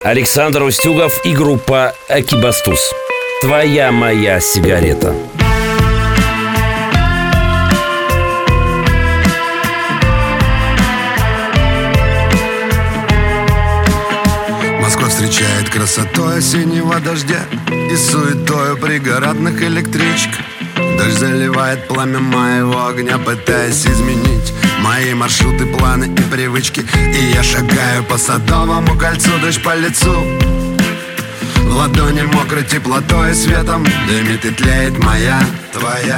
Александр Устюгов и группа Экибастуз. «Твоя моя сигарета». Москва встречает красотой осеннего дождя и суетою пригородных электричек. Дождь заливает пламя моего огня, пытаясь изменить мои маршруты, планы и привычки. И я шагаю по Садовому кольцу, дождь по лицу. В ладони мокрой теплотой и светом дымит и тлеет моя, твоя,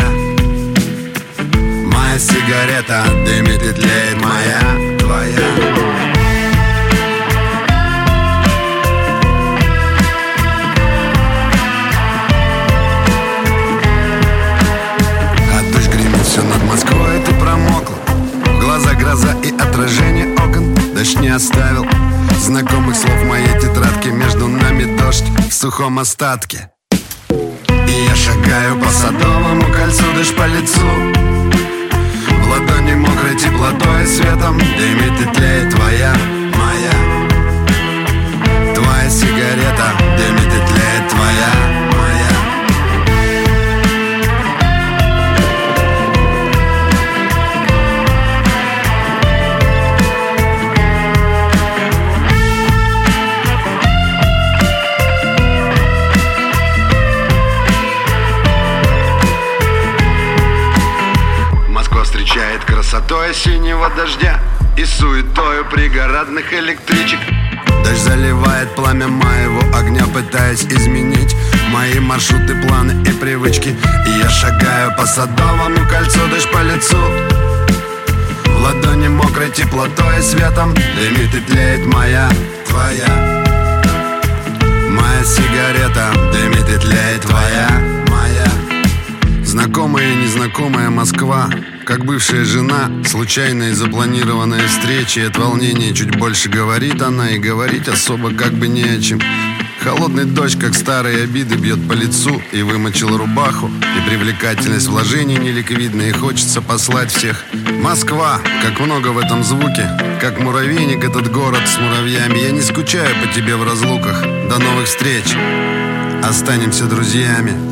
моя сигарета. Дымит и тлеет моя, твоя. Все над Москвой, ты промокла. В глаза гроза и отражение окон. Дождь не оставил знакомых слов в моей тетрадке. Между нами дождь в сухом остатке. И я шагаю по Садовому кольцу, дождь по лицу. В ладони мокрой теплотой и светом дымит и тлеет твоя, моя, твоя сигарета. Дымит и тлеет твоя, моя. Встречает красотой осеннего дождя и суетою пригородных электричек. Дождь заливает пламя моего огня, пытаясь изменить мои маршруты, планы и привычки. И я шагаю по Садовому кольцу, дождь по лицу. В ладони мокрой теплотой и светом дымит и тлеет моя, твоя, моя сигарета. Дымит и тлеет твоя, моя. Знакомая и незнакомая Москва, как бывшая жена, случайная и запланированная встреча. И от волнения чуть больше говорит она, и говорить особо как бы не о чем. Холодный дождь, как старые обиды, бьет по лицу и вымочил рубаху. И привлекательность вложений неликвидна, и хочется послать всех. Москва, как много в этом звуке, как муравейник этот город с муравьями. Я не скучаю по тебе в разлуках. До новых встреч, останемся друзьями.